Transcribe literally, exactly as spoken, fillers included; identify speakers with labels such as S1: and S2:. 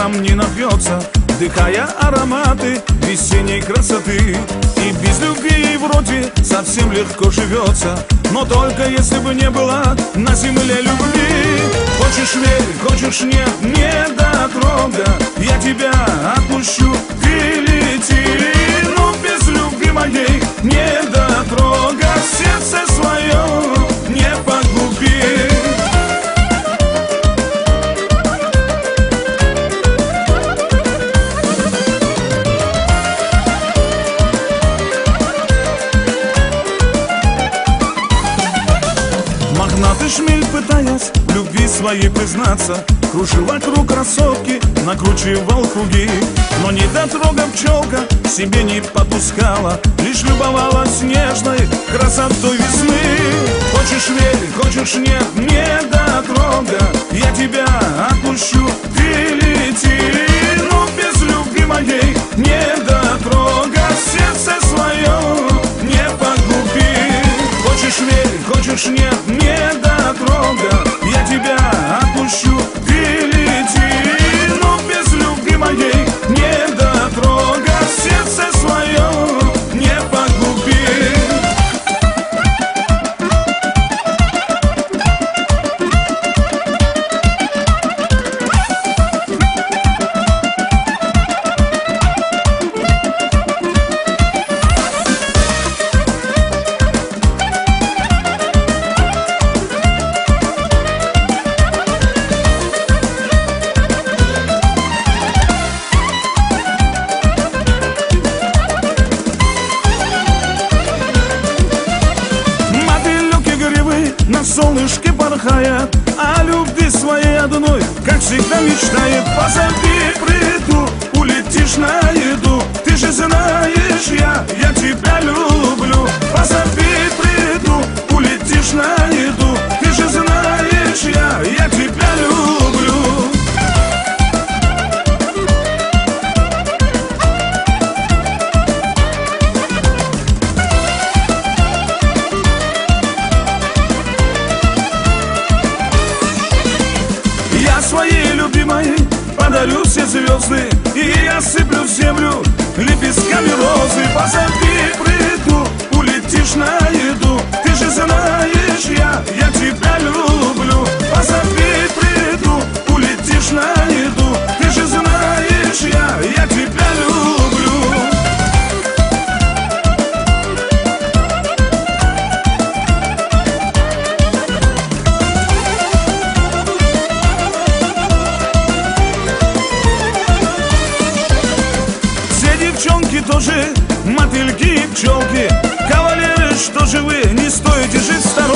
S1: нам не напьется, вдыхая ароматы весенней красоты. И без любви вроде совсем легко живется, но только если бы не было на земле любви. Хочешь верь, хочешь нет, не дотрога, я тебя отпущу, ты лети. Но без любви моей не дотрога, сердце свое не погуби. Магнат и шмель, пытаясь в любви своей признаться, кружил вокруг красотки, накручивал круги. Но недотрога пчелка себе не подпускала, лишь любовалась нежной красотой весны. Хочешь верь, хочешь нет, недотрога, я тебя отпущу, ты лети. Но без любви моей недотрога, сердце свое не погуби. Хочешь верь, хочешь нет, недотрога, я тебя отпущу, ты лети. Но без любви моей недотрога, сердце свое не погуби. На солнышке порхает, о любви своей одной, как всегда мечтает. Позови, приду, улетишь на еду, ты же знаешь, я, я тебя люблю. Позови, приду, улетишь на еду, ты же знаешь, я, я тебя люблю. Своей любимой подарю все звезды, и я сыплю в землю лепестками розы. Позови, приду, улетишь на еду, ты же знаешь, я, я тебя люблю. Позови, приду, улетишь на еду, ты же знаешь, я, я тебя люблю. Девчонки тоже мотыльки и пчелки, кавалеры, что же вы не стоите жить с тобой?